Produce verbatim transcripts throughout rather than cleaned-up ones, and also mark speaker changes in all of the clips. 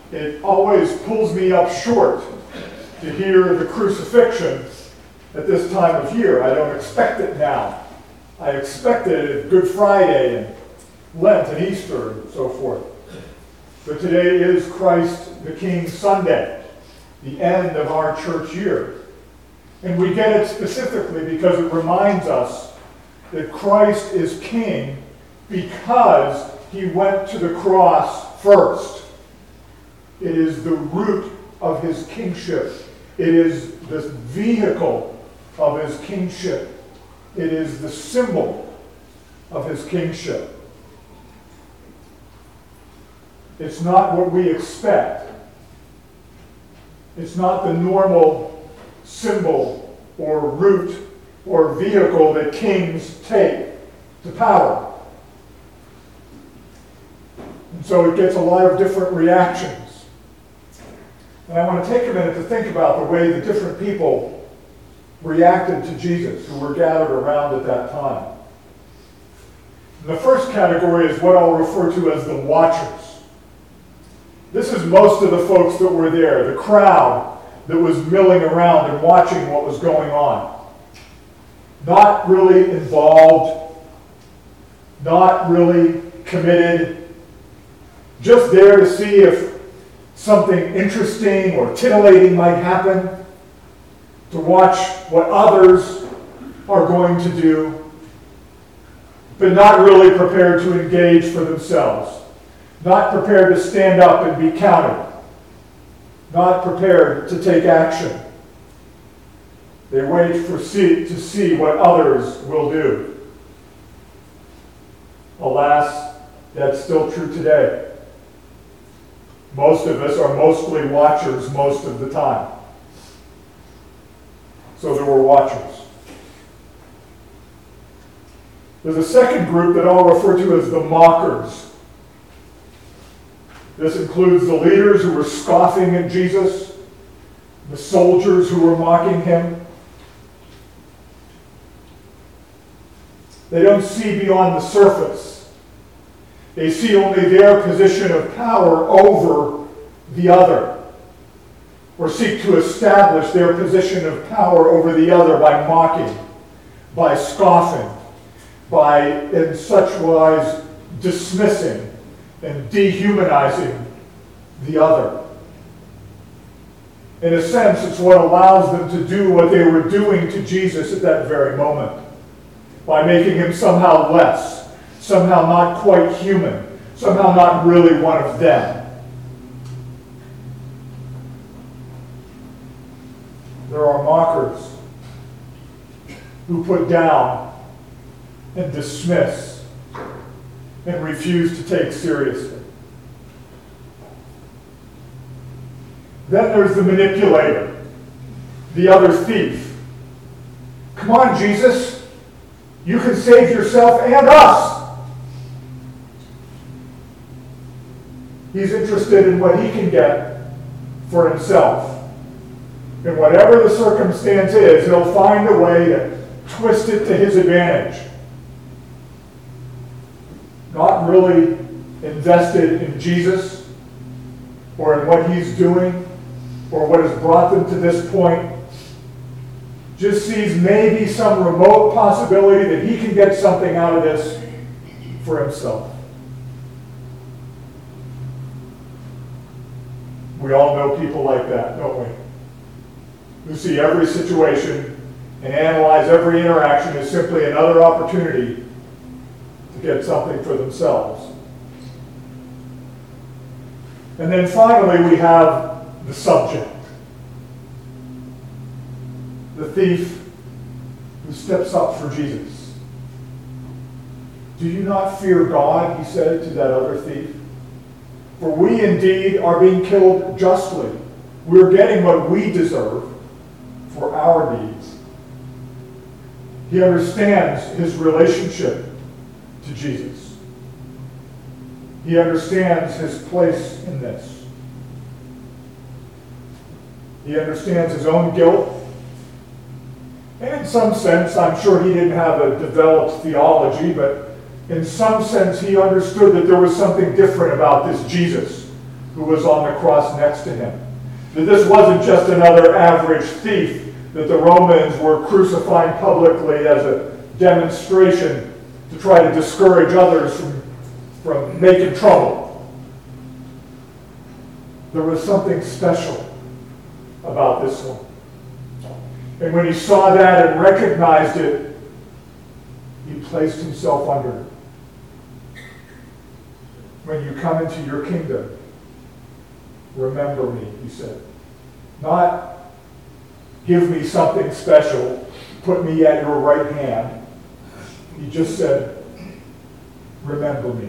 Speaker 1: it always pulls me up short to hear the crucifixion at this time of year. I don't expect it now. I expect it at Good Friday and Lent and Easter and so forth. But today is Christ the King Sunday, the end of our church year. And we get it specifically because it reminds us that Christ is King because he went to the cross first. It is the root of his kingship. It is the vehicle of his kingship. It is the symbol of his kingship. It's not what we expect. It's not the normal symbol or route or vehicle that kings take to power. And so it gets a lot of different reactions. And I want to take a minute to think about the way the different people reacted to Jesus who were gathered around at that time. And the first category is what I'll refer to as the watchers. This is most of the folks that were there, the crowd that was milling around and watching what was going on. Not really involved, not really committed, just there to see if something interesting or titillating might happen, to watch what others are going to do, but not really prepared to engage for themselves. Not prepared to stand up and be counted. Not prepared to take action. They wait for see, to see what others will do. Alas, that's still true today. Most of us are mostly watchers most of the time. So there were watchers. There's a second group that I'll refer to as the mockers. This includes the leaders who were scoffing at Jesus, the soldiers who were mocking him. They don't see beyond the surface. They see only their position of power over the other, or seek to establish their position of power over the other by mocking, by scoffing, by in such wise dismissing and dehumanizing the other. In a sense, it's what allows them to do what they were doing to Jesus at that very moment, by making him somehow less, somehow not quite human, somehow not really one of them. There are mockers who put down and dismiss and refuse to take seriously. Then there's the manipulator, the other thief. Come on, Jesus, you can save yourself and us. He's interested in what he can get for himself. And whatever the circumstance is, he'll find a way to twist it to his advantage. Not really invested in Jesus or in what he's doing or what has brought them to this point. Just sees maybe some remote possibility that he can get something out of this for himself. We all know people like that, don't we? Who see every situation and analyze every interaction as simply another opportunity to get something for themselves. And then finally we have the subject. The thief who steps up for Jesus. Do you not fear God, he said to that other thief? For we indeed are being killed justly. We're getting what we deserve for our deeds. He understands his relationship to Jesus. He understands his place in this. He understands his own guilt. And in some sense, I'm sure he didn't have a developed theology, but in some sense he understood that there was something different about this Jesus who was on the cross next to him. That this wasn't just another average thief that the Romans were crucifying publicly as a demonstration to try to discourage others from, from making trouble. There was something special about this one. And when he saw that and recognized it, he placed himself under it. When you come into your kingdom, remember me, he said. Not give me something special, put me at your right hand. He just said, remember me.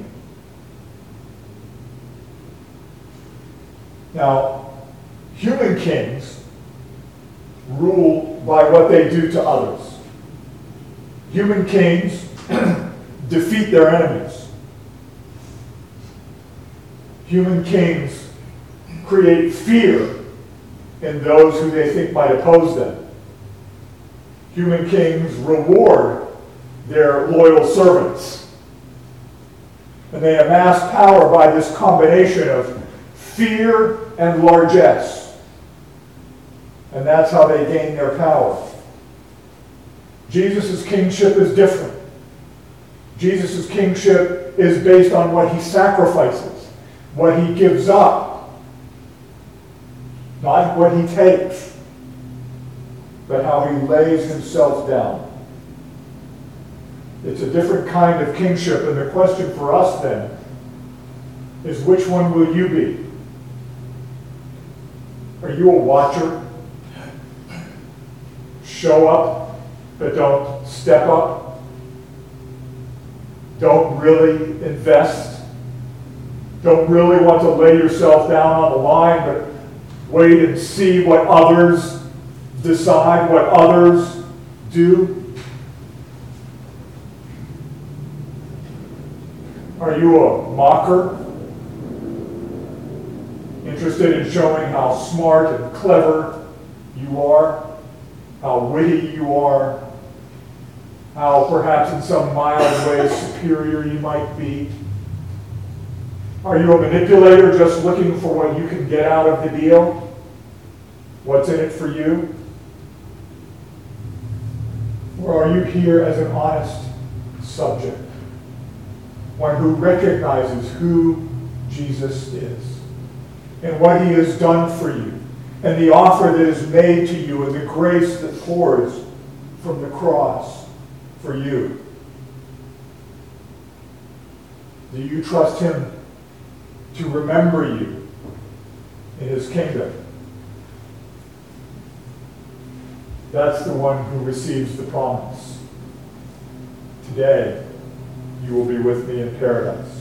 Speaker 1: Now, human kings rule by what they do to others. Human kings defeat their enemies. Human kings create fear in those who they think might oppose them. Human kings reward their loyal servants. And they amass power by this combination of fear and largesse. And that's how they gain their power. Jesus' kingship is different. Jesus' kingship is based on what he sacrifices, what he gives up, not what he takes, but how he lays himself down. It's a different kind of kingship, and the question for us then is, which one will you be? Are you a watcher? Show up, but don't step up? Don't really invest? Don't really want to lay yourself down on the line, but wait and see what others decide, what others do? Are you a mocker? Interested in showing how smart and clever you are, how witty you are, how perhaps in some mild way superior you might be? Are you a manipulator just looking for what you can get out of the deal? What's in it for you? Or are you here as an honest subject? One who recognizes who Jesus is and what he has done for you, and the offer that is made to you, and the grace that pours from the cross for you. Do you trust him to remember you in his kingdom? That's the one who receives the promise. Today, you will be with me in paradise.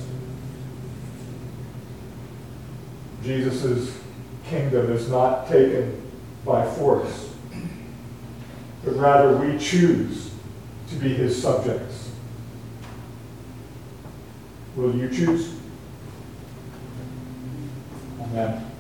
Speaker 1: Jesus' kingdom is not taken by force, but rather we choose to be his subjects. Will you choose? Amen.